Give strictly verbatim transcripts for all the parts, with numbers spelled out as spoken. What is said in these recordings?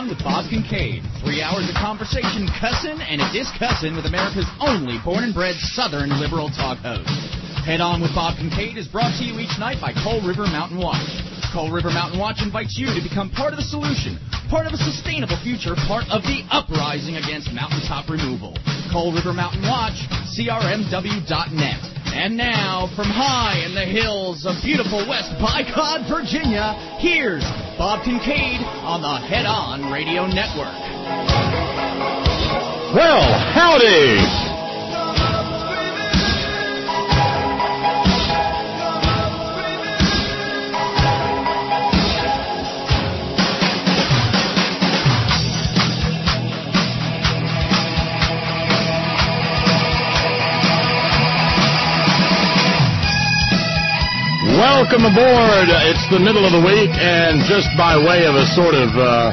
On with Bob Kincaid. Three hours of conversation, cussing and a discussing with America's only born and bred Southern liberal talk host. Head On with Bob Kincaid is brought to you each night by Coal River Mountain Watch. Coal River Mountain Watch invites you to become part of the solution, part of a sustainable future, part of the uprising against mountaintop removal. Coal River Mountain Watch, C R M W dot net. And now, from high in the hills of beautiful West Bycod, Virginia, here's Bob Kincaid on the Head On Radio Network. Well, howdy! Welcome aboard. It's the middle of the week, and just by way of a sort of uh,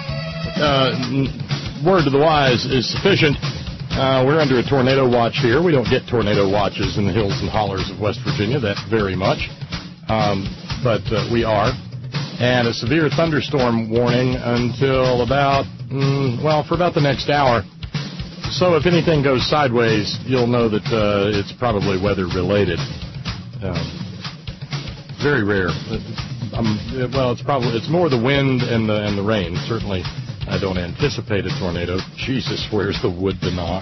uh, word to the wise is sufficient, uh, we're under a tornado watch here. We don't get tornado watches in the hills and hollers of West Virginia that very much, um, but uh, we are. And a severe thunderstorm warning until about, mm, well, for about the next hour. So if anything goes sideways, you'll know that uh, it's probably weather-related. Um, Very rare. Um, well, it's probably it's more the wind and the and the rain. Certainly, I don't anticipate a tornado. Jesus, where's the wood to knock?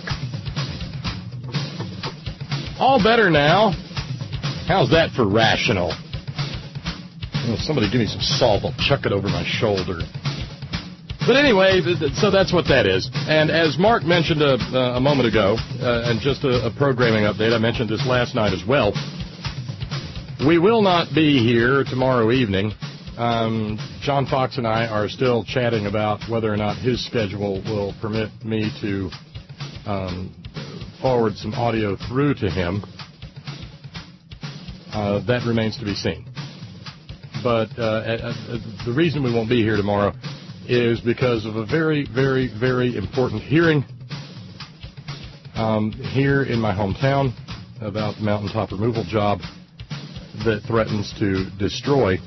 All better now. How's that for rational? Oh, somebody give me some salt. I'll chuck it over my shoulder. But anyway, so that's what that is. And as Mark mentioned a, a moment ago, uh, and just a, a programming update, I mentioned this last night as well. We will not be here tomorrow evening. Um, John Fox and I are still chatting about whether or not his schedule will permit me to um, forward some audio through to him. Uh, that remains to be seen. But uh, uh, the reason we won't be here tomorrow is because of a very, very, very important hearing um, here in my hometown about the mountaintop removal job that threatens to destroy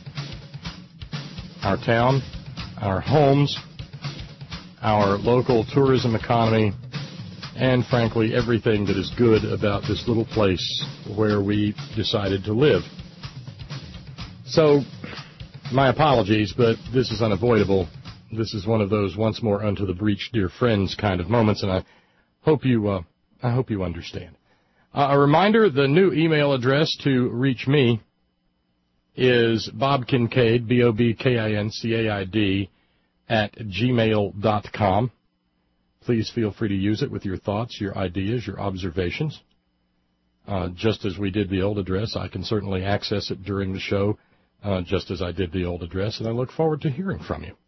our town, our homes, our local tourism economy, and, frankly, everything that is good about this little place where we decided to live. So, my apologies, but this is unavoidable. This is one of those once more unto the breach, dear friends kind of moments, and I hope you, uh, I hope you understand. Uh, a reminder, the new email address to reach me is Bob Kincaid, B O B K I N C A I D, at gmail dot com. Please feel free to use it with your thoughts, your ideas, your observations. Uh, just as we did the old address, I can certainly access it during the show, uh, just as I did the old address, and I look forward to hearing from you.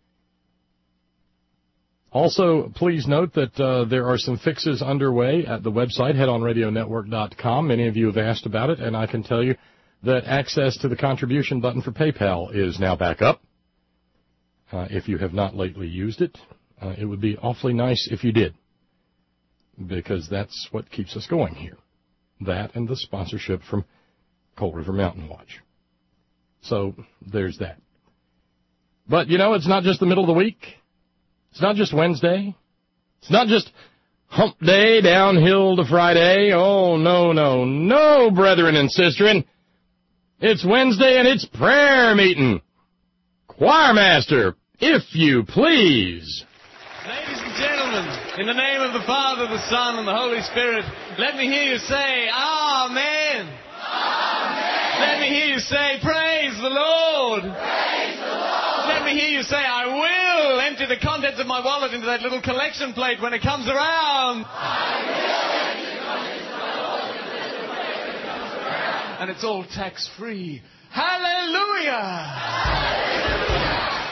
Also, please note that uh, there are some fixes underway at the website, head on radio network dot com. Many of you have asked about it, and I can tell you that access to the contribution button for PayPal is now back up. Uh, if you have not lately used it, uh, it would be awfully nice if you did, because that's what keeps us going here. That and the sponsorship from Coal River Mountain Watch. So there's that. But, you know, it's not just the middle of the week. It's not just Wednesday. It's not just hump day, downhill to Friday. Oh, no, no, no, brethren and sistren. It's Wednesday and it's prayer meeting. Choirmaster, if you please. Ladies and gentlemen, in the name of the Father, the Son, and the Holy Spirit, let me hear you say, Amen. Amen. Let me hear you say, Praise the Lord. Praise the Lord. Let me hear you say, I will empty the contents of my wallet into that little collection plate when it comes around. I will empty the contents of my wallet into that little plate when it comes around. And it's all tax-free. Hallelujah! Hallelujah!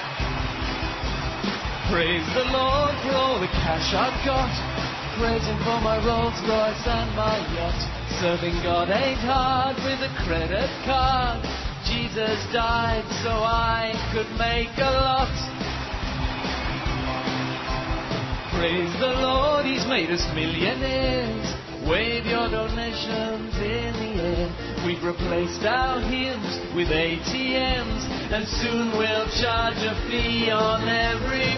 Praise the Lord for all the cash I've got. Praise Him for my Rolls Royce and my yacht. Serving God ain't hard with a credit card. Jesus died so I could make a lot. Praise the Lord, He's made us millionaires. Wave your donations in the air. We've replaced our hymns with A T Ms. and soon we'll charge a fee on every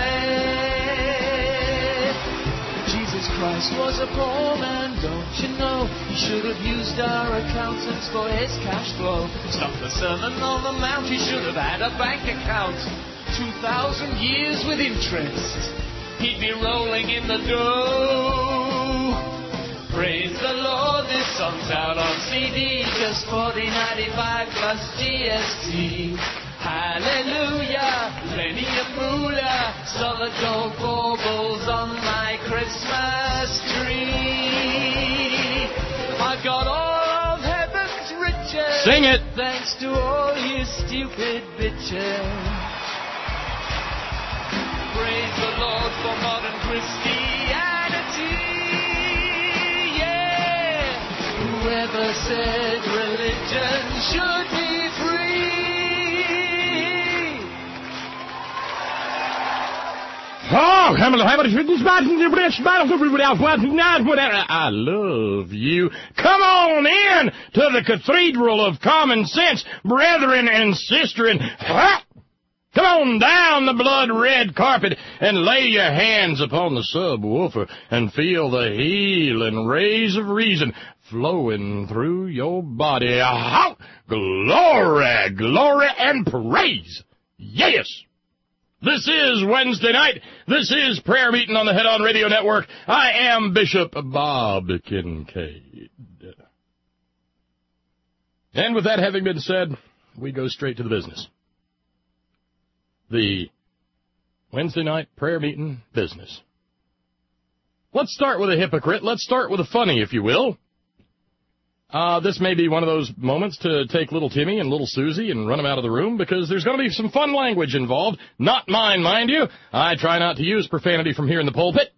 prayer. Jesus Christ was a poor man, don't you know? He should have used our accountants for his cash flow. Stop the Sermon on the Mount, he should have had a bank account. Two thousand years with interest, he'd be rolling in the dough. Praise the Lord, this song's out on C D, just forty ninety-five plus G S T. Hallelujah, plenty of moolah, solid gold baubles on my Christmas tree. I've got all of heaven's riches. Sing it. Thanks to all you stupid bitches. Praise the Lord for modern Christianity, yeah. Whoever said religion should be free? Oh, I love you. Come on in to the Cathedral of Common Sense, brethren and sisterin. Come on down the blood-red carpet and lay your hands upon the subwoofer and feel the healing rays of reason flowing through your body. Oh, glory, glory, and praise. Yes. This is Wednesday night. This is Prayer Meeting on the Head On Radio Network. I am Bishop Bob Kincaid. And with that having been said, we go straight to the business. The Wednesday night prayer meeting business. Let's start with a hypocrite. Let's start with a funny, if you will. Uh, this may be one of those moments to take little Timmy and little Susie and run them out of the room because there's going to be some fun language involved. Not mine, mind you. I try not to use profanity from here in the pulpit.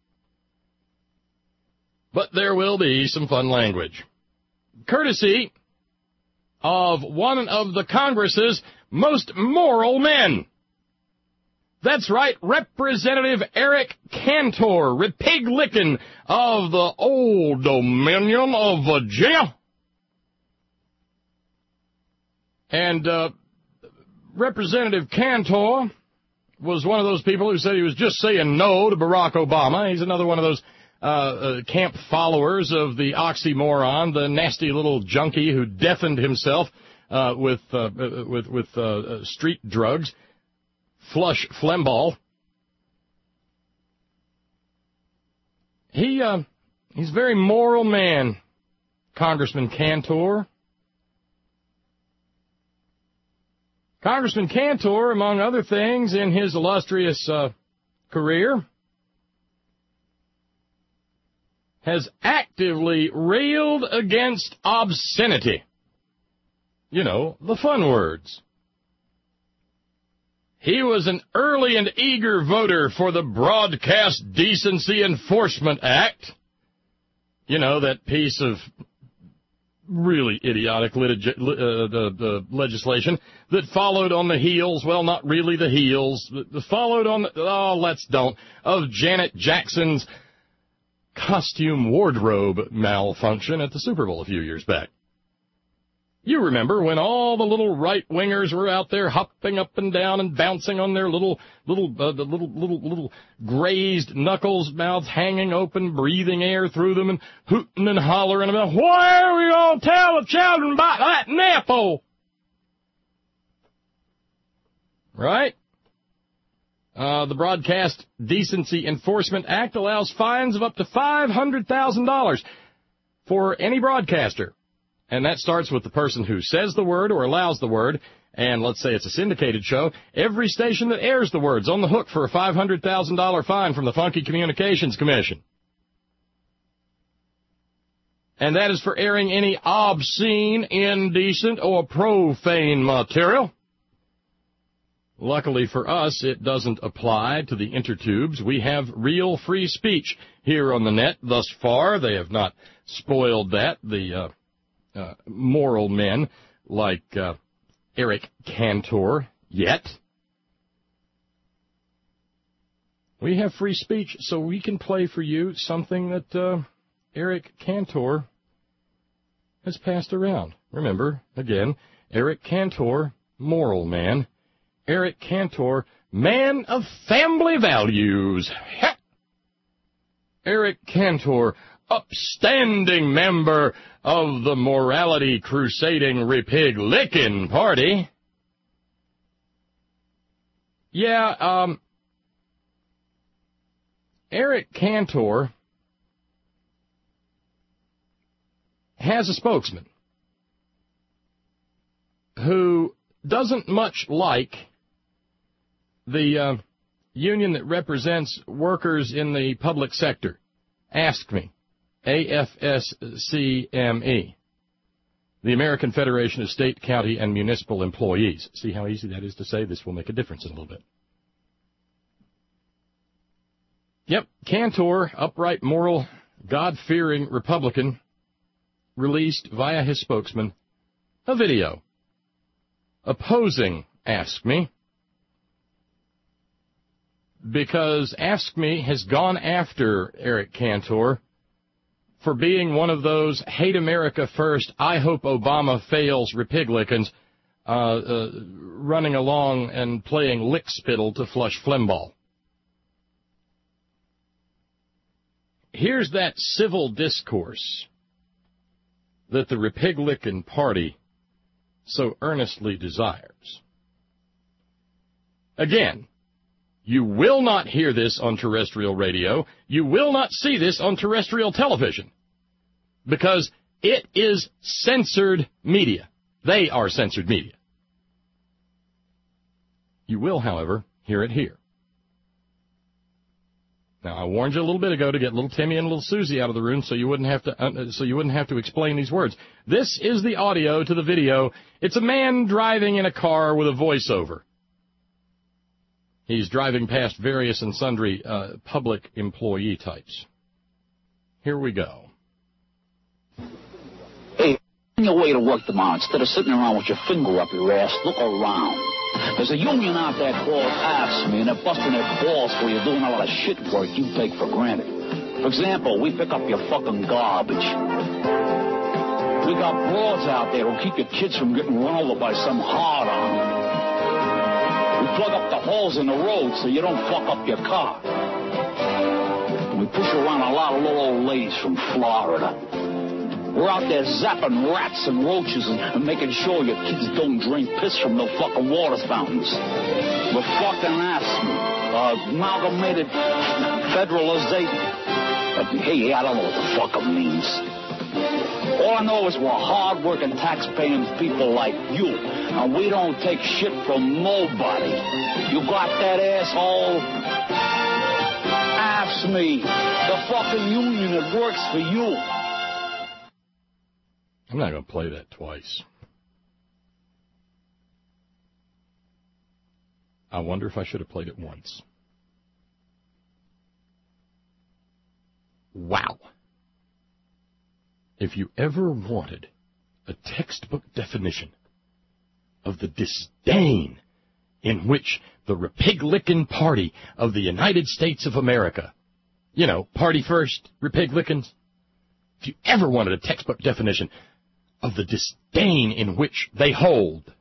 But there will be some fun language. Courtesy of one of the Congress's most moral men. That's right, Representative Eric Cantor, Repig-lickin' of the Old Dominion of Virginia. And uh, Representative Cantor was one of those people who said he was just saying no to Barack Obama. He's another one of those uh, uh, camp followers of the oxymoron, the nasty little junkie who deafened himself uh, with, uh, with, with uh, street drugs. Flush Flemball. He, uh, he's a very moral man, Congressman Cantor. Congressman Cantor, among other things, in his illustrious uh, career, has actively railed against obscenity. You know, the fun words. He was an early and eager voter for the Broadcast Decency Enforcement Act. You know, that piece of really idiotic litig- uh, the, the legislation that followed on the heels, well, not really the heels, but followed on the, oh, let's don't, of Janet Jackson's costume wardrobe malfunction at the Super Bowl a few years back. You remember when all the little right-wingers were out there hopping up and down and bouncing on their little, little, uh, the little, little, little grazed knuckles, mouths hanging open, breathing air through them and hooting and hollering about, why are we going to tell the children about that nipple? Right? Uh, the Broadcast Decency Enforcement Act allows fines of up to five hundred thousand dollars for any broadcaster. And that starts with the person who says the word or allows the word, and let's say it's a syndicated show. Every station that airs the words on the hook for a five hundred thousand dollars fine from the Funky Communications Commission. And that is for airing any obscene, indecent, or profane material. Luckily for us, it doesn't apply to the intertubes. We have real free speech here on the net. Thus far, they have not spoiled that. The uh, uh, moral men like uh, Eric Cantor yet. We have free speech, so we can play for you something that uh, Eric Cantor has passed around. Remember, again, Eric Cantor, moral man. Eric Cantor, man of family values. Heh. Eric Cantor, upstanding member of the morality crusading Repig-lickin' party. Yeah, um, Eric Cantor has a spokesman who doesn't much like the uh, union that represents workers in the public sector. Ask me. A F S C M E. The American Federation of State, County, and Municipal Employees. See how easy that is to say? This will make a difference in a little bit. Yep, Cantor, upright, moral, God-fearing Republican, released via his spokesman a video opposing Ask Me, because Ask Me has gone after Eric Cantor for being one of those hate America first, I hope Obama fails Republicans uh, uh, running along and playing lick spittle to flush phlegmball. Here's that civil discourse that the Republican Party so earnestly desires. Again, you will not hear this on terrestrial radio. You will not see this on terrestrial television, because it is censored media. They are censored media. You will, however, hear it here. Now, I warned you a little bit ago to get little Timmy and little Susie out of the room so you wouldn't have to uh, so you wouldn't have to explain these words. This is the audio to the video. It's a man driving in a car with a voiceover. He's driving past various and sundry uh, public employee types. Here we go. Hey, on your way to work tomorrow, instead of sitting around with your finger up your ass, look around. There's a union out there called A F S C M E, and they're busting their balls for you doing a lot of shit work you take for granted. For example, we pick up your fucking garbage. We got broads out there who'll keep your kids from getting run over by some hard-on. We plug up the holes in the road so you don't fuck up your car. We push around a lot of little old ladies from Florida. We're out there zapping rats and roaches and, and making sure your kids don't drink piss from the fucking water fountains. We're fucking A F S C M E, uh, Amalgamated Federalization. Uh, hey, I don't know what the fuck it means. All I know is we're hard-working, tax-paying people like you, and we don't take shit from nobody. You got that, asshole? A F S C M E, the fucking union that works for you. I'm not going to play that twice. I wonder if I should have played it once. Wow. If you ever wanted a textbook definition of the disdain in which the Republican Party of the United States of America, you know, party first, Republicans, if you ever wanted a textbook definition of the disdain in which they hold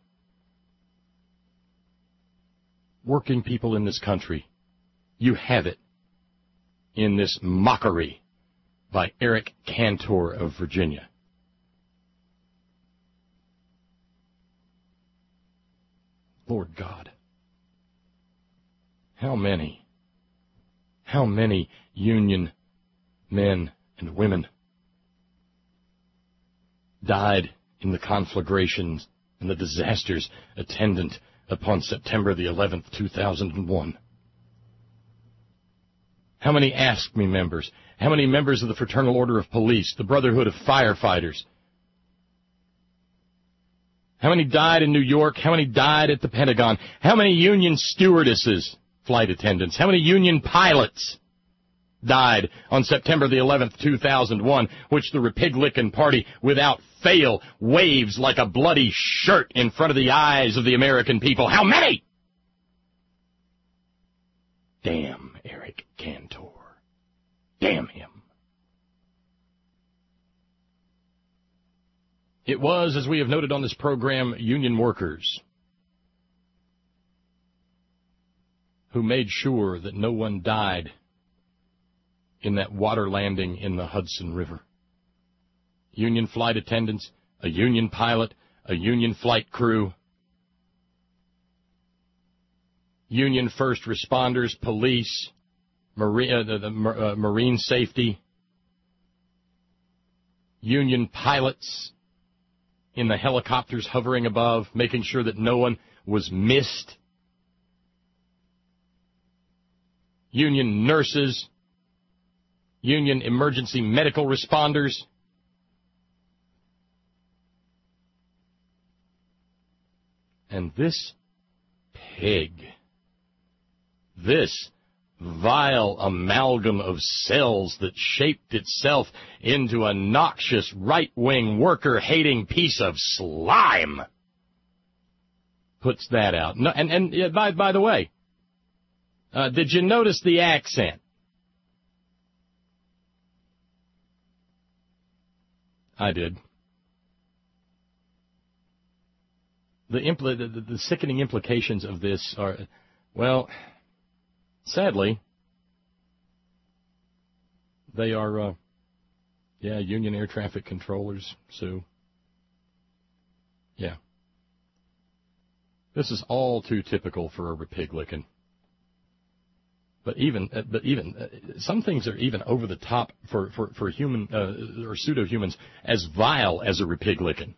working people in this country, you have it in this mockery by Eric Cantor of Virginia. Lord God, how many, how many union men and women died in the conflagrations and the disasters attendant upon September the eleventh, two thousand one. How many Ask Me members? How many members of the Fraternal Order of Police, the Brotherhood of Firefighters? How many died in New York? How many died at the Pentagon? How many union stewardesses, flight attendants? How many union pilots died on September the eleventh, two thousand one, which the Republican Party, without fail, waves like a bloody shirt in front of the eyes of the American people? How many? Damn Eric Cantor. Damn him. It was, as we have noted on this program, union workers who made sure that no one died in that water landing in the Hudson River. Union flight attendants, a union pilot, a union flight crew, union first responders, police, marine, uh, the, the, uh, marine safety, union pilots in the helicopters hovering above, making sure that no one was missed, union nurses, union emergency medical responders. And this pig, this vile amalgam of cells that shaped itself into a noxious right-wing worker-hating piece of slime, puts that out. No, and and uh, by, by the way, uh, did you notice the accent? I did. The, impl- the, the, the sickening implications of this are, well, sadly, they are, uh, yeah, union air traffic controllers, Sue. Yeah. This is all too typical for a repig-licking. But even, uh, but even, uh, some things are even over the top for, for, for human, uh, or pseudo-humans as vile as a repig-licking.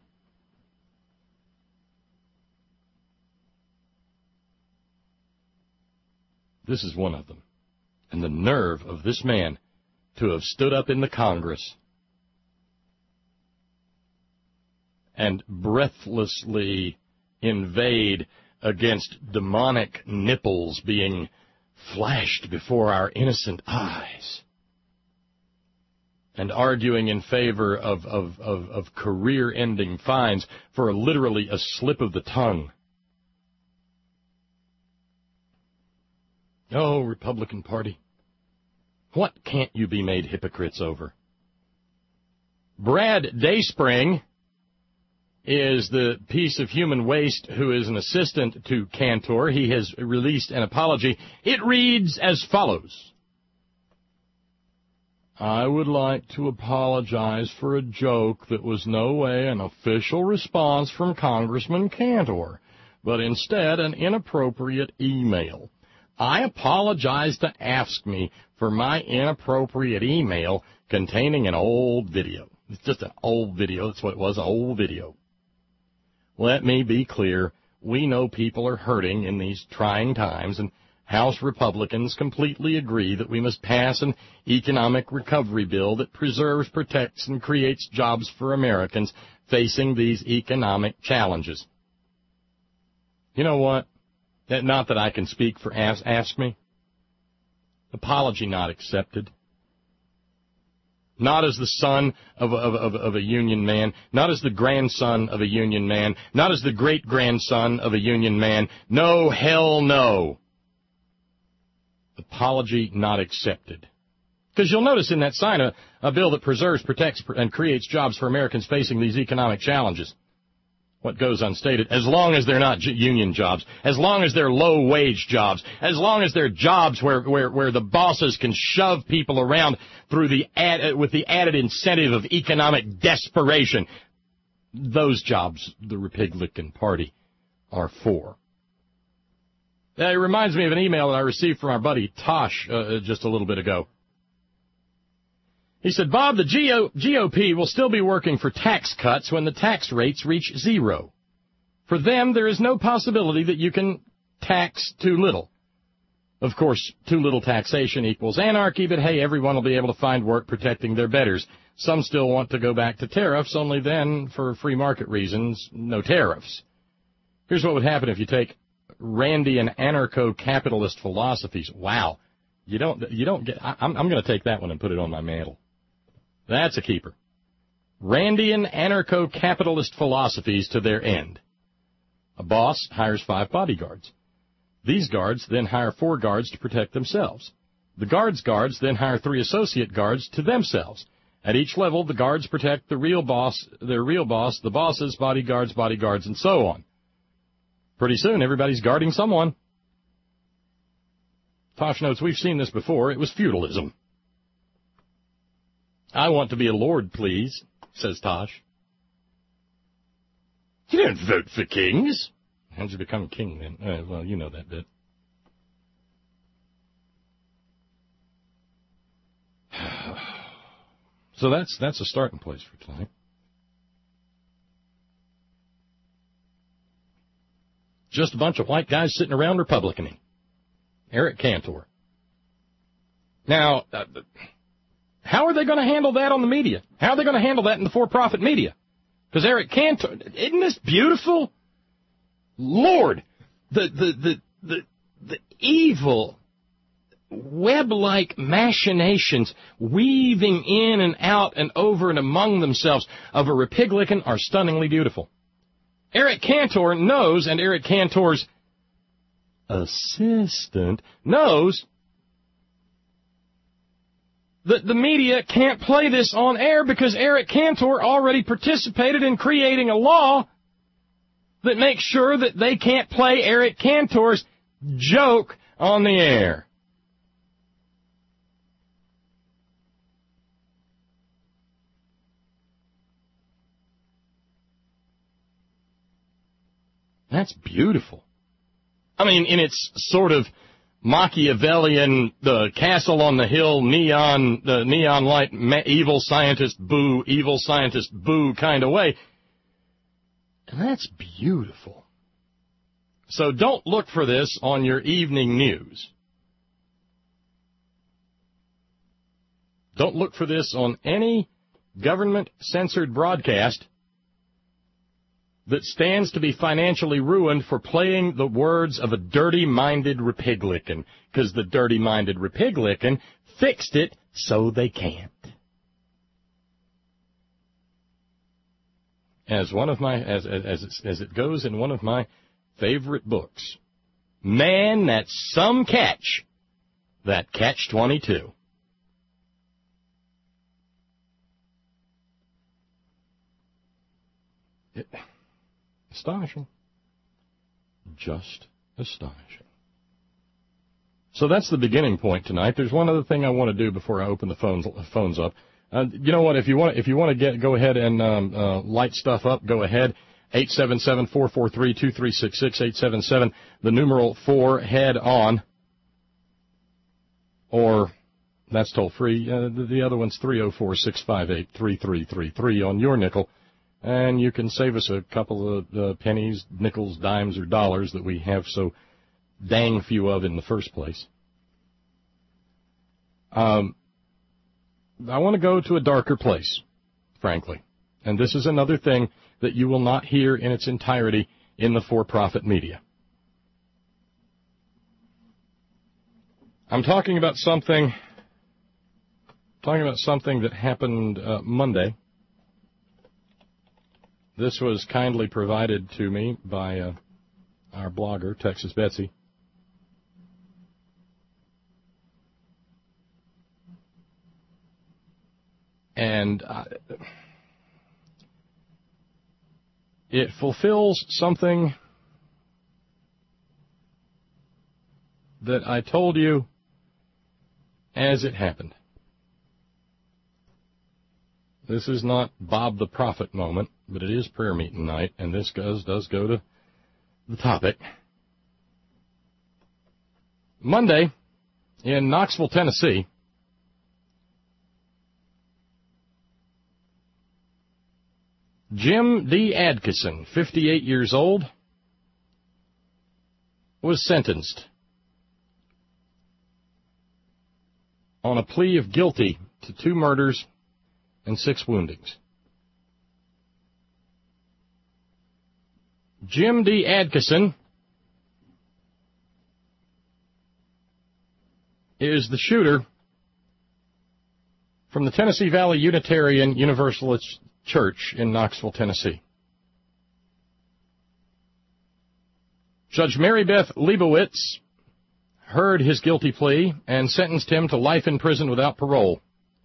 This is one of them. And the nerve of this man to have stood up in the Congress and breathlessly invade against demonic nipples being flashed before our innocent eyes, and arguing in favor of, of, of, of career-ending fines for literally a slip of the tongue. Oh, Republican Party, what can't you be made hypocrites over? Brad Dayspring is the piece of human waste who is an assistant to Cantor. He has released an apology. It reads as follows. I would like to apologize for a joke that was no way an official response from Congressman Cantor, but instead an inappropriate email. I apologize to AFSCME for my inappropriate email containing an old video. It's just an old video. That's what it was, an old video. Let me be clear. We know people are hurting in these trying times, and House Republicans completely agree that we must pass an economic recovery bill that preserves, protects, and creates jobs for Americans facing these economic challenges. You know what? Not that I can speak for Ask, ask Me. Apology not accepted. Not as the son of, of, of, of a union man, not as the grandson of a union man, not as the great-grandson of a union man. No, hell no. Apology not accepted. Because you'll notice in that sign a, a bill that preserves, protects, and creates jobs for Americans facing these economic challenges. What goes unstated, as long as they're not union jobs, as long as they're low-wage jobs, as long as they're jobs where, where, where the bosses can shove people around through the ad, with the added incentive of economic desperation, those jobs the Republican Party are for. It reminds me of an email that I received from our buddy Tosh uh, just a little bit ago. He said, Bob, the G O P will still be working for tax cuts when the tax rates reach zero. For them, there is no possibility that you can tax too little. Of course, too little taxation equals anarchy, but hey, everyone will be able to find work protecting their betters. Some still want to go back to tariffs, only then, for free market reasons, no tariffs. Here's what would happen if you take Randian anarcho-capitalist philosophies. Wow. You don't, you don't get, I, I'm, I'm going to take that one and put it on my mantle. That's a keeper. Randian anarcho-capitalist philosophies to their end. A boss hires five bodyguards. These guards then hire four guards to protect themselves. The guards' guards then hire three associate guards to themselves. At each level, the guards protect the real boss, their real boss, the bosses, bodyguards, bodyguards, and so on. Pretty soon, everybody's guarding someone. Tosh notes, we've seen this before. It was feudalism. I want to be a lord, please, says Tosh. You didn't vote for kings. How'd you become king then? Uh, well, you know that bit. So that's that's a starting place for tonight. Just a bunch of white guys sitting around Republicaning. Eric Cantor. Now, uh, how are they going to handle that on the media? How are they going to handle that in the for-profit media? Because Eric Cantor, isn't this beautiful? Lord, the the the the, the evil web-like machinations weaving in and out and over and among themselves of a Republican are stunningly beautiful. Eric Cantor knows, and Eric Cantor's assistant knows, that the media can't play this on air because Eric Cantor already participated in creating a law that makes sure that they can't play Eric Cantor's joke on the air. That's beautiful. I mean, in its sort of Machiavellian, the castle on the hill, neon, the neon light, ma- evil scientist boo, evil scientist boo kind of way. And that's beautiful. So don't look for this on your evening news. Don't look for this on any government-censored broadcast that stands to be financially ruined for playing the words of a dirty-minded Republican, because the dirty-minded Republican fixed it so they can't. As one of my, as as as it, as it goes in one of my favorite books, man, that's some catch, that catch twenty-two. It, Astonishing. Just astonishing. So that's the beginning point tonight. There's one other thing I want to do before I open the phones phones up. Uh, you know what? If you want, if you want to get go ahead and um, uh, light stuff up, go ahead. eight seven seven, four four three, two three six six, eight seven seven, the numeral four, head on. Or that's toll free. Uh, the, the other one's three oh four, six five eight, three three three three on your nickel. And you can save us a couple of uh, pennies, nickels, dimes, or dollars that we have so dang few of in the first place. Um, I want to go to a darker place, frankly. And this is another thing that you will not hear in its entirety in the for-profit media. I'm talking about something, talking about something that happened uh, Monday. This was kindly provided to me by uh, our blogger, Texas Betsy. And uh, it fulfills something that I told you as it happened. This is not Bob the Prophet moment, but it is prayer meeting night, and this does, does go to the topic. Monday, in Knoxville, Tennessee, Jim D. Adkison, fifty-eight years old, was sentenced on a plea of guilty to two murders and six woundings. Jim D. Adkison is the shooter from the Tennessee Valley Unitarian Universalist Church in Knoxville, Tennessee. Judge Mary Beth Leibowitz heard his guilty plea and sentenced him to life in prison without parole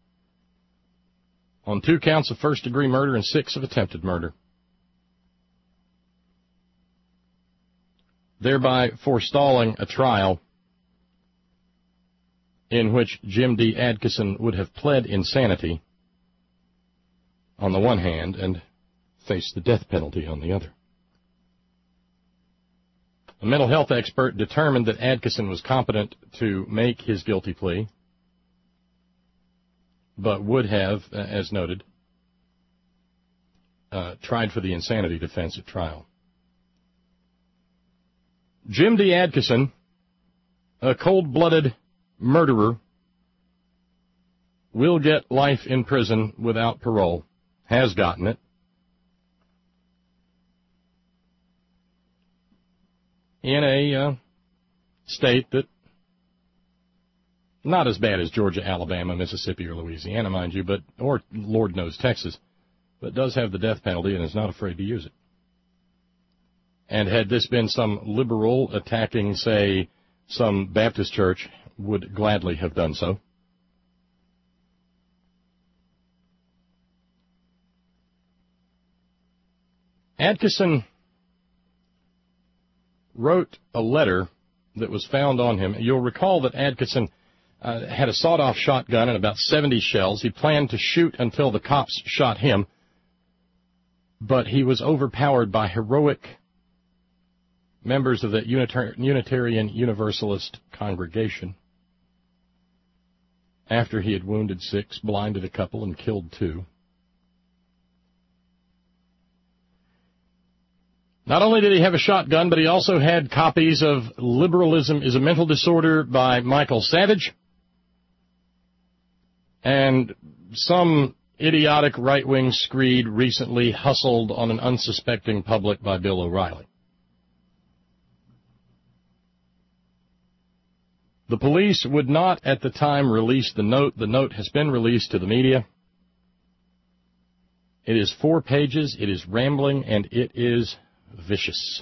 on two counts of first-degree murder and six of attempted murder, thereby forestalling a trial in which Jim D. Adkison would have pled insanity on the one hand and faced the death penalty on the other. A mental health expert determined that Adkison was competent to make his guilty plea, but would have, as noted, uh, tried for the insanity defense at trial. Jim D. Adkison, a cold-blooded murderer, will get life in prison without parole, has gotten it. In a uh, state that, not as bad as Georgia, Alabama, Mississippi, or Louisiana, mind you, but, or Lord knows Texas, but does have the death penalty and is not afraid to use it. And had this been some liberal attacking, say, some Baptist church, would gladly have done so. Adkison wrote a letter that was found on him. You'll recall that Adkison uh, had a sawed-off shotgun and about seventy shells. He planned to shoot until the cops shot him, but he was overpowered by heroic members of the Unitar- Unitarian Universalist congregation after he had wounded six, blinded a couple, and killed two. Not only did he have a shotgun, but he also had copies of Liberalism is a Mental Disorder by Michael Savage and some idiotic right-wing screed recently hustled on an unsuspecting public by Bill O'Reilly. The police would not at the time release the note. The note has been released to the media. It is four pages, it is rambling, and it is vicious.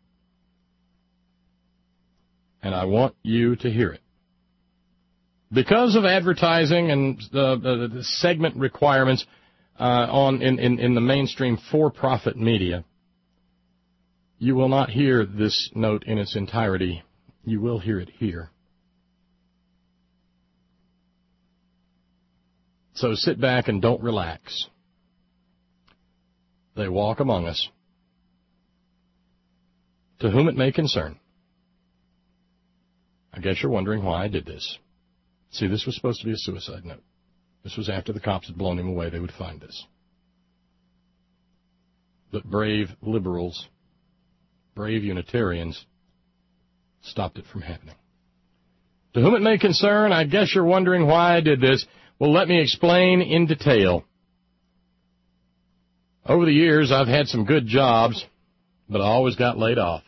And I want you to hear it. Because of advertising and the, the, the segment requirements uh, on in, in, in the mainstream for-profit media, you will not hear this note in its entirety. You will hear it here. So sit back and don't relax. They walk among us. To whom it may concern. I guess you're wondering why I did this. See, this was supposed to be a suicide note. This was after the cops had blown him away. They would find this. But brave liberals, brave Unitarians, stopped it from happening. To whom it may concern, I guess you're wondering why I did this. Well, let me explain in detail. Over the years, I've had some good jobs, but I always got laid off.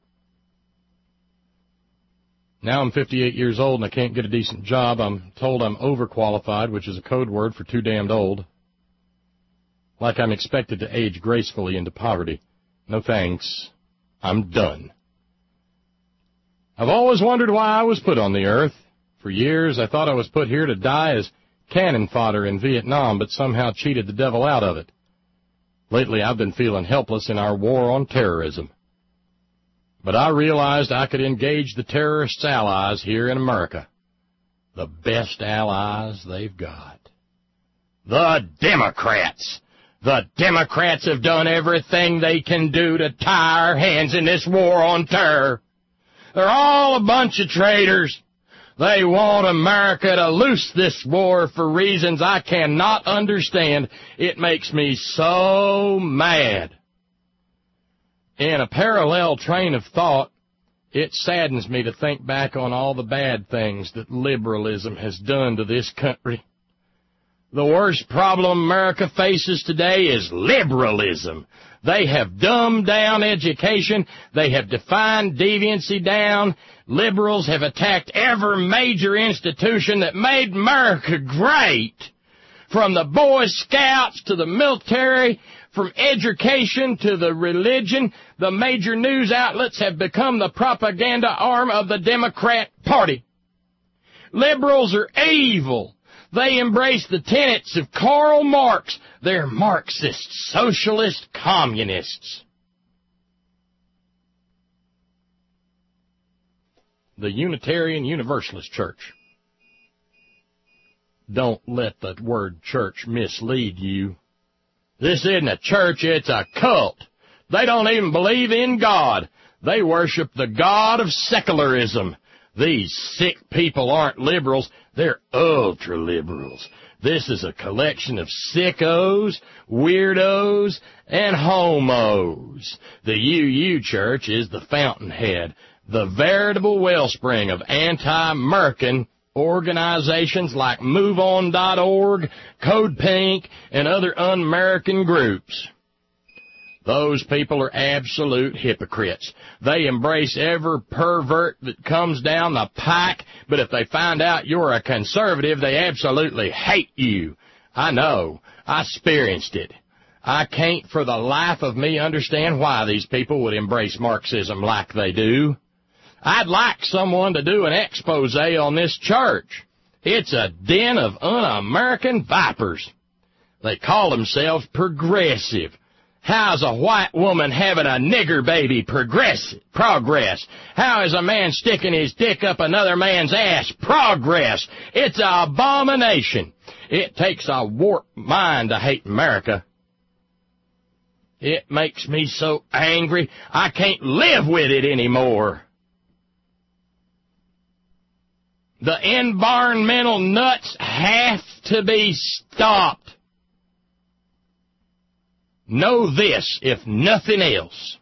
Now I'm fifty-eight years old and I can't get a decent job. I'm told I'm overqualified, which is a code word for too damned old. Like I'm expected to age gracefully into poverty. No thanks. I'm done. I've always wondered why I was put on the earth. For years, I thought I was put here to die as cannon fodder in Vietnam, but somehow cheated the devil out of it. Lately, I've been feeling helpless in our war on terrorism. But I realized I could engage the terrorists' allies here in America. The best allies they've got. The Democrats. The Democrats have done everything they can do to tie our hands in this war on terror. They're all a bunch of traitors. They want America to lose this war for reasons I cannot understand. It makes me so mad. In a parallel train of thought, it saddens me to think back on all the bad things that liberalism has done to this country. The worst problem America faces today is liberalism. They have dumbed down education. They have defined deviancy down. Liberals have attacked every major institution that made America great, from the Boy Scouts to the military, from education to the religion. The major news outlets have become the propaganda arm of the Democrat Party. Liberals are evil. They embrace the tenets of Karl Marx. They're Marxist, socialist, communists. The Unitarian Universalist Church Don't let the word church mislead you. This isn't a church, it's a cult. They don't even believe in God. They worship the god of secularism. These sick people aren't liberals, they're ultra-liberals. This is a collection of sickos, weirdos, and homos. The U U Church is the fountainhead, the veritable wellspring of anti-American organizations like move on dot org, Code Pink, and other un-American groups. Those people are absolute hypocrites. They embrace every pervert that comes down the pike, but if they find out you're a conservative, they absolutely hate you. I know. I experienced it. I can't for the life of me understand why these people would embrace Marxism like they do. I'd like someone to do an expose on this church. It's a den of un-American vipers. They call themselves progressive. How's a white woman having a nigger baby progress? Progress. How is a man sticking his dick up another man's ass? Progress. It's an abomination. It takes a warped mind to hate America. It makes me so angry I can't live with it anymore. The environmental nuts have to be stopped. Know this, if nothing else.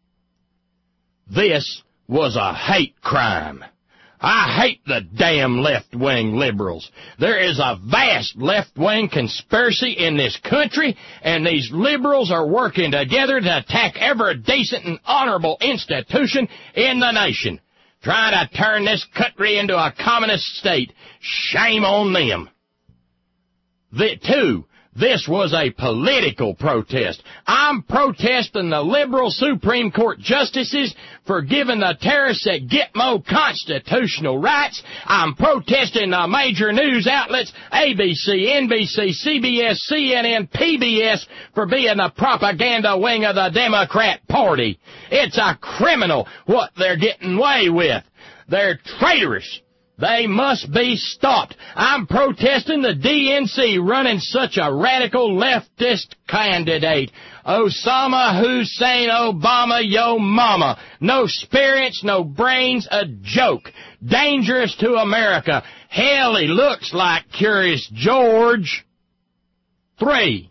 This was a hate crime. I hate the damn left-wing liberals. There is a vast left-wing conspiracy in this country, and these liberals are working together to attack every decent and honorable institution in the nation, trying to turn this country into a communist state. Shame on them. The, two, this was a political protest. I'm protesting the liberal Supreme Court justices for giving the terrorists at Gitmo constitutional rights. I'm protesting the major news outlets, A B C, N B C, C B S, C N N, P B S, for being the propaganda wing of the Democrat Party. It's a criminal what they're getting away with. They're traitors. They must be stopped. I'm protesting the D N C running such a radical leftist candidate. Osama Hussein Obama, yo mama. No experience, no brains, a joke. Dangerous to America. Hell, he looks like Curious George. Three,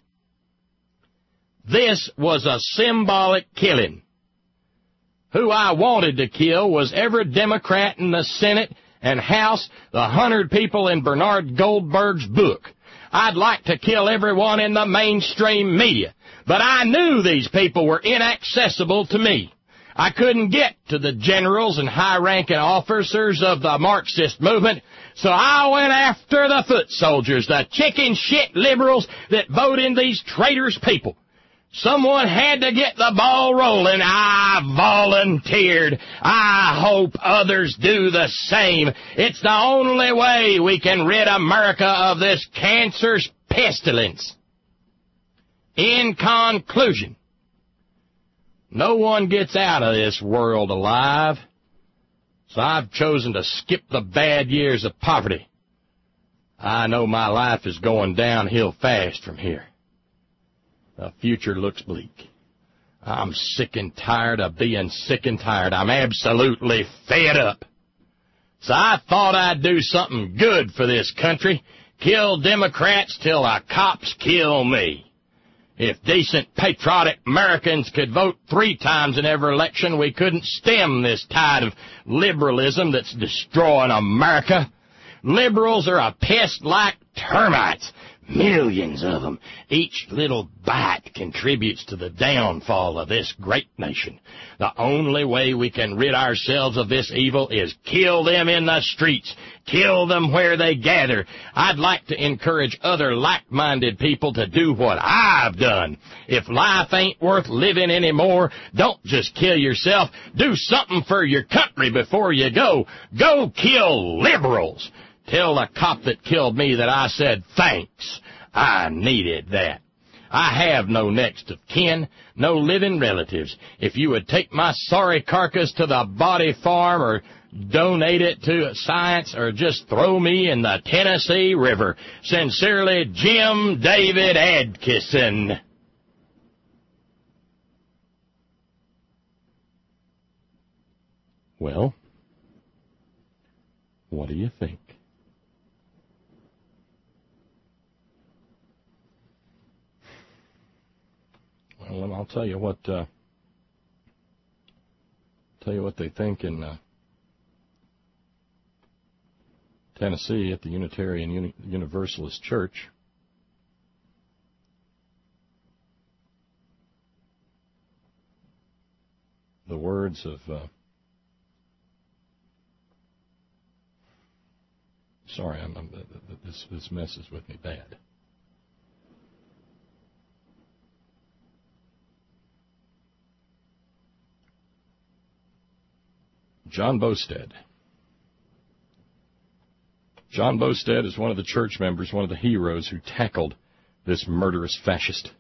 this was a symbolic killing. Who I wanted to kill was every Democrat in the Senate and House, the hundred people in Bernard Goldberg's book. I'd like to kill everyone in the mainstream media, but I knew these people were inaccessible to me. I couldn't get to the generals and high-ranking officers of the Marxist movement, so I went after the foot soldiers, the chicken shit liberals that vote in these traitors people. Someone had to get the ball rolling. I volunteered. I hope others do the same. It's the only way we can rid America of this cancer's pestilence. In conclusion, no one gets out of this world alive, so I've chosen to skip the bad years of poverty. I know my life is going downhill fast from here. The future looks bleak. I'm sick and tired of being sick and tired. I'm absolutely fed up. So I thought I'd do something good for this country. Kill Democrats till the cops kill me. If decent, patriotic Americans could vote three times in every election, we couldn't stem this tide of liberalism that's destroying America. Liberals are a pest like termites. Millions of them. Each little bite contributes to the downfall of this great nation. The only way we can rid ourselves of this evil is kill them in the streets. Kill them where they gather. I'd like to encourage other like-minded people to do what I've done. If life ain't worth living anymore, don't just kill yourself. Do something for your country before you go. Go kill liberals. Tell the cop that killed me that I said thanks. I needed that. I have no next of kin, no living relatives. If you would take my sorry carcass to the body farm or donate it to science or just throw me in the Tennessee River. Sincerely, Jim David Adkisson. Well, what do you think? Well, I'll tell you what. Uh, tell you what they think in uh, Tennessee at the Unitarian Uni- Universalist Church. The words of. Uh, sorry, I'm, I'm, this this messes with me bad. John Bosted. John Bosted is one of the church members, one of the heroes who tackled this murderous fascist.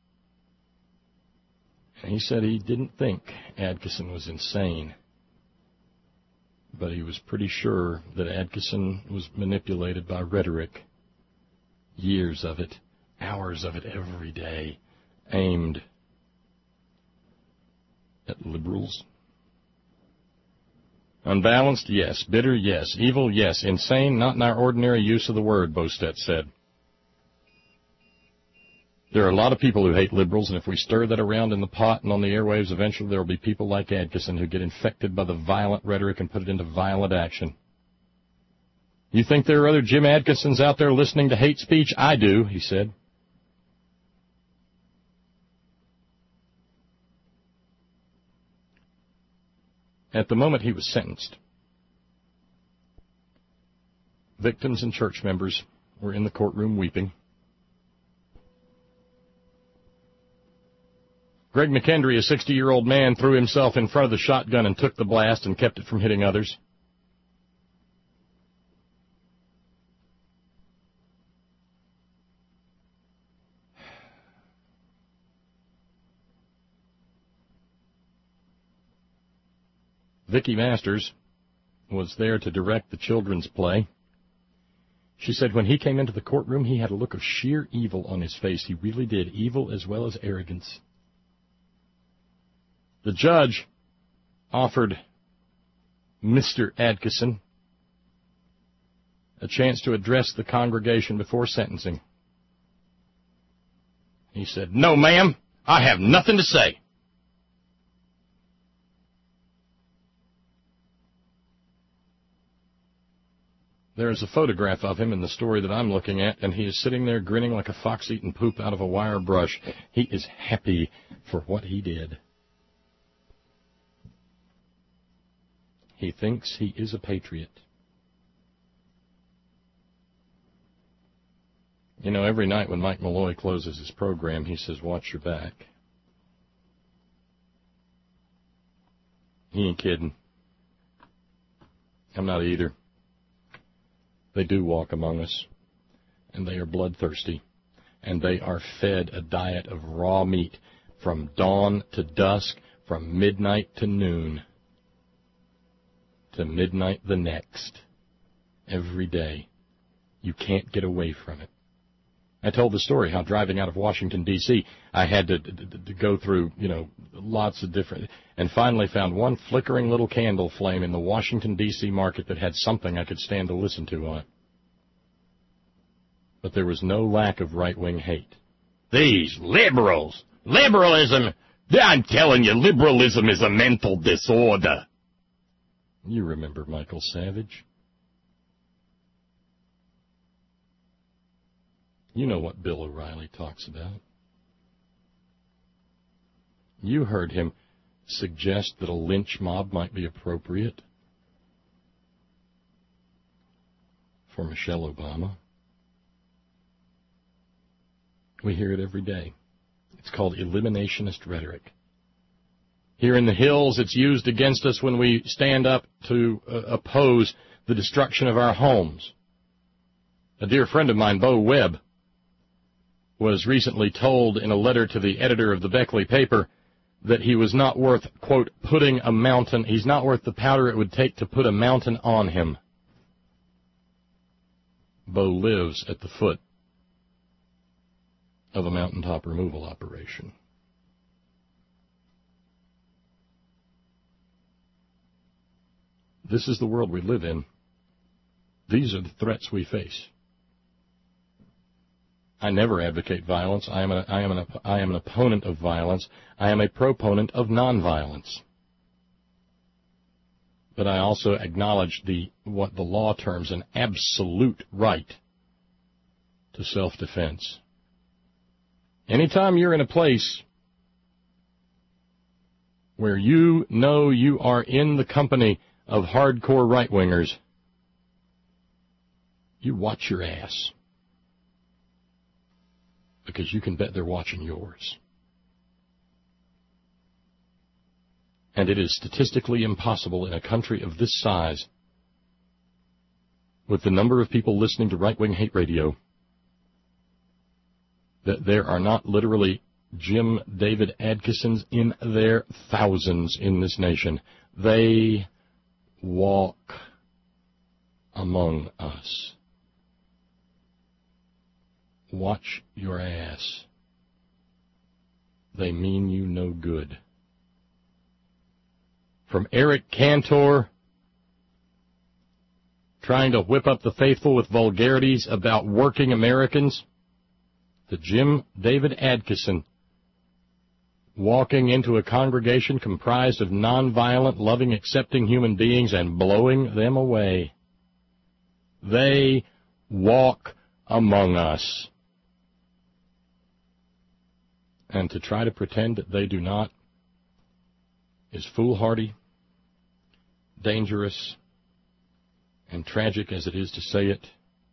And he said he didn't think Adkisson was insane, but he was pretty sure that Adkisson was manipulated by rhetoric, years of it, hours of it every day, aimed at liberals. Unbalanced, yes. Bitter, yes. Evil, yes. Insane, not in our ordinary use of the word, Bostet said. There are a lot of people who hate liberals, and if we stir that around in the pot and on the airwaves, eventually there will be people like Adkisson who get infected by the violent rhetoric and put it into violent action. You think there are other Jim Adkissons out there listening to hate speech? I do, he said. At the moment he was sentenced, victims and church members were in the courtroom weeping. Greg McKendry, a sixty-year-old man, threw himself in front of the shotgun and took the blast and kept it from hitting others. Vicki Masters was there to direct the children's play. She said when he came into the courtroom, he had a look of sheer evil on his face. He really did, evil as well as arrogance. The judge offered Mister Adkisson a chance to address the congregation before sentencing. He said, "No, ma'am, I have nothing to say." There is a photograph of him in the story that I'm looking at, and he is sitting there grinning like a fox eating poop out of a wire brush. He is happy for what he did. He thinks he is a patriot. You know, every night when Mike Malloy closes his program, he says, "Watch your back." He ain't kidding. I'm not either. They do walk among us, and they are bloodthirsty, and they are fed a diet of raw meat from dawn to dusk, from midnight to noon, to midnight the next, every day. You can't get away from it. I told the story how driving out of Washington, D C, I had to, to, to go through, you know, lots of different, and finally found one flickering little candle flame in the Washington, D C market that had something I could stand to listen to on it. But there was no lack of right-wing hate. These liberals, liberalism, I'm telling you, liberalism is a mental disorder. You remember Michael Savage. You know what Bill O'Reilly talks about. You heard him suggest that a lynch mob might be appropriate for Michelle Obama. We hear it every day. It's called eliminationist rhetoric. Here in the hills, it's used against us when we stand up to uh, oppose the destruction of our homes. A dear friend of mine, Bo Webb, was recently told in a letter to the editor of the Beckley paper that he was not worth, quote, putting a mountain, he's not worth the powder it would take to put a mountain on him. Bo lives at the foot of a mountaintop removal operation. This is the world we live in. These are the threats we face. I never advocate violence. I am, a, I, am an, I am an opponent of violence. I am a proponent of nonviolence. But I also acknowledge the what the law terms an absolute right to self-defense. Anytime you're in a place where you know you are in the company of hardcore right-wingers, you watch your ass. Because you can bet they're watching yours. And it is statistically impossible in a country of this size, with the number of people listening to right-wing hate radio, that there are not literally Jim David Adkissons in their thousands in this nation. They walk among us. Watch your ass. They mean you no good. From Eric Cantor trying to whip up the faithful with vulgarities about working Americans, to Jim David Adkisson walking into a congregation comprised of nonviolent, loving, accepting human beings and blowing them away. They walk among us. And to try to pretend that they do not is foolhardy, dangerous, and tragic as it is to say it,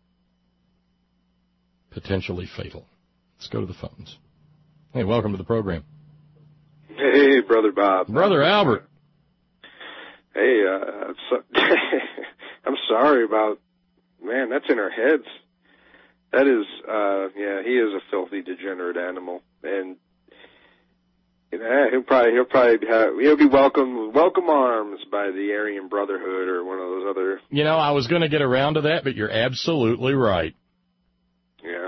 potentially fatal. Let's go to the phones. Hey, welcome to the program. Hey, Brother Bob. Brother Albert. Hey, uh, I'm, so I'm sorry about, man, that's in our heads. That is, uh, yeah, he is a filthy, degenerate animal, and you know, he'll probably he'll probably have, he'll be welcome welcome arms by the Aryan Brotherhood or one of those other. You know, I was going to get around to that, but you're absolutely right. Yeah.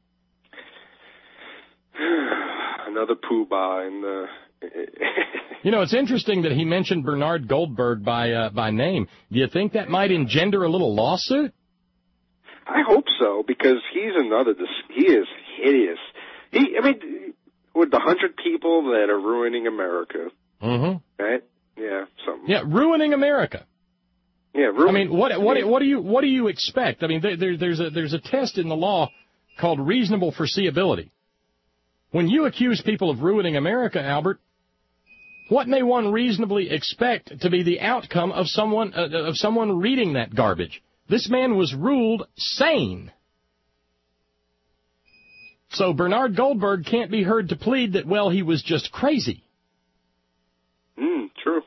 Another poobah in the. You know, it's interesting that he mentioned Bernard Goldberg by uh, by name. Do you think that might engender a little lawsuit? I hope so, because he's another. He is hideous. He, I mean, with the hundred people that are ruining America, mm-hmm. right? Yeah, something. Yeah, ruining America. Yeah, ruining. I mean, what what what do you what do you expect? I mean, there, there, there's a there's a test in the law called reasonable foreseeability. When you accuse people of ruining America, Albert, what may one reasonably expect to be the outcome of someone uh, of someone reading that garbage? This man was ruled sane. So Bernard Goldberg can't be heard to plead that, well, he was just crazy. Hmm, true.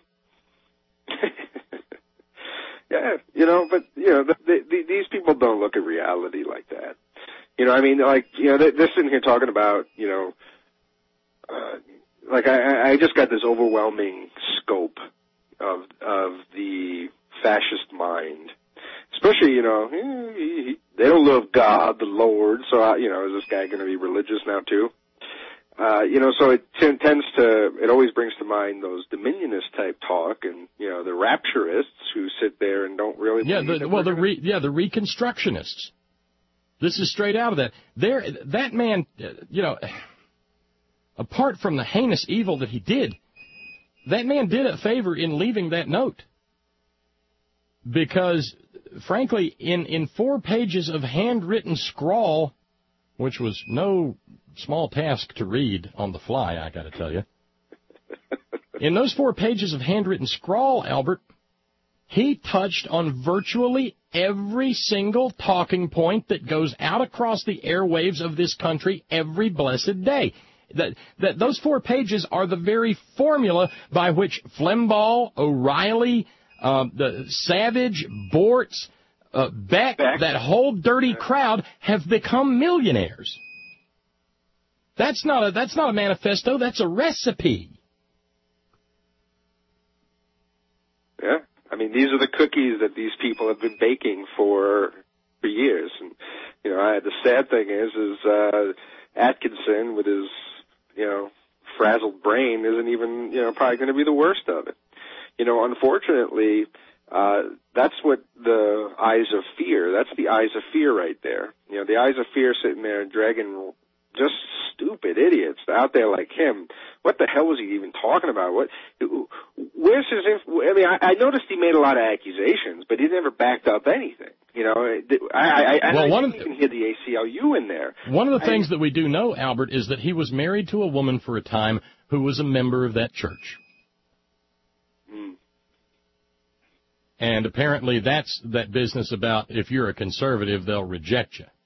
Yeah, you know, but, you know, the, the, these people don't look at reality like that. You know, I mean, like, you know, they're, they're sitting here talking about, you know, uh, like I, I just got this overwhelming scope of of the fascist mind. Especially, you know, he, he, they don't love God, the Lord, so, I, you know, is this guy going to be religious now, too? Uh, you know, so it t- tends to, it always brings to mind those dominionist-type talk and, you know, the rapturists who sit there and don't really... Yeah, the, well, the re, yeah, the Reconstructionists. This is straight out of that. There, that man, you know, apart from the heinous evil that he did, that man did a favor in leaving that note. Because... frankly, in, in four pages of handwritten scrawl, which was no small task to read on the fly, I got to tell you. In those four pages of handwritten scrawl, Albert, he touched on virtually every single talking point that goes out across the airwaves of this country every blessed day. That, that those four pages are the very formula by which Flembaugh, O'Reilly, Uh, the Savage, Bortz, uh, Beck, Beck, that whole dirty crowd have become millionaires. That's not a that's not a manifesto. That's a recipe. Yeah, I mean, these are the cookies that these people have been baking for for years. And you know, I, the sad thing is, is uh, Atkinson with his you know frazzled brain isn't even you know probably going to be the worst of it. You know, unfortunately, uh, that's what the eyes of fear. That's the eyes of fear right there. You know, the eyes of fear sitting there and dragging just stupid idiots out there like him. What the hell was he even talking about? What? Where's his? Inf- I mean, I, I noticed he made a lot of accusations, but he never backed up anything. You know, I, I, I, well, I one didn't even hear the A C L U in there. One of the I, things that we do know, Albert, is that he was married to a woman for a time who was a member of that church. Hmm. And apparently that's that business about if you're a conservative, they'll reject you.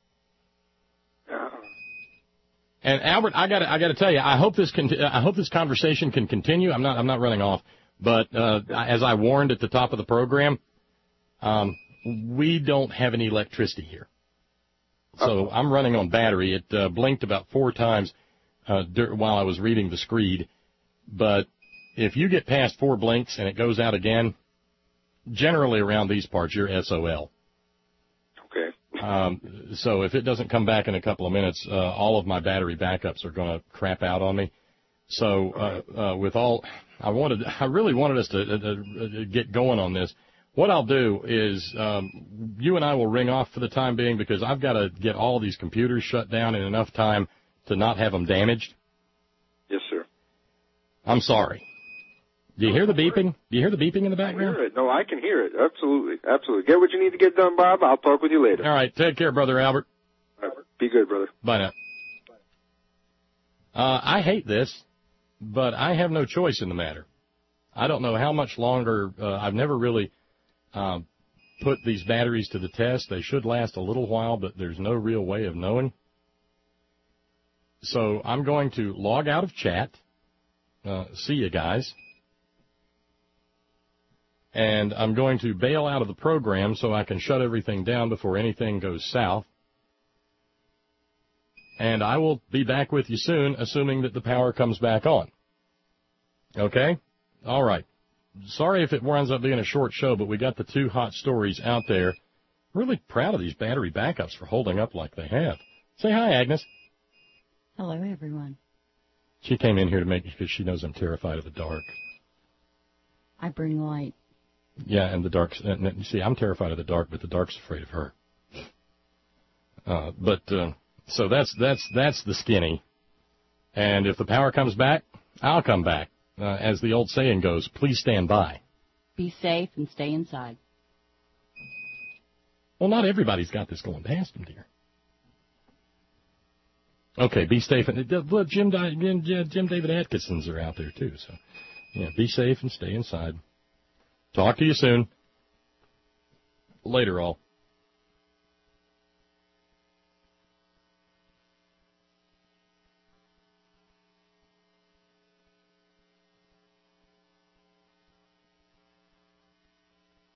And Albert, I got I got to tell you, I hope this con- I hope this conversation can continue. I'm not I'm not running off, but uh, as I warned at the top of the program, um, we don't have any electricity here, so I'm running on battery. It uh, blinked about four times uh, dur- while I was reading the screed, but if you get past four blinks and it goes out again, generally around these parts, you're S O L. Okay. Um, so if it doesn't come back in a couple of minutes, uh, all of my battery backups are going to crap out on me. So uh, uh, with all, I wanted, I really wanted us to uh, uh, get going on this. What I'll do is um, you and I will ring off for the time being because I've got to get all these computers shut down in enough time to not have them damaged. Yes, sir. I'm sorry. Do you hear the beeping? Do you hear the beeping in the background? I hear it. No, I can hear it. Absolutely. Absolutely. Get what you need to get done, Bob. I'll talk with you later. All right. Take care, Brother Albert. All right. Be good, brother. Bye now. Uh, I hate this, but I have no choice in the matter. I don't know how much longer. Uh, I've never really uh, put these batteries to the test. They should last a little while, but there's no real way of knowing. So I'm going to log out of chat. Uh, see you guys. And I'm going to bail out of the program so I can shut everything down before anything goes south. And I will be back with you soon, assuming that the power comes back on. Okay? All right. Sorry if it winds up being a short show, but we got the two hot stories out there. Really proud of these battery backups for holding up like they have. Say hi, Agnes. Hello, everyone. She came in here to make because she knows I'm terrified of the dark. I bring light. Yeah, and the dark. You see, I'm terrified of the dark, but the dark's afraid of her. Uh, but uh, so that's that's that's the skinny. And if the power comes back, I'll come back. Uh, as the old saying goes, please stand by. Be safe and stay inside. Well, not everybody's got this going past them, dear. Okay, be safe. And uh, Jim, Jim, Jim David Atkinsons are out there too. So, yeah, be safe and stay inside. Talk to you soon. Later, all.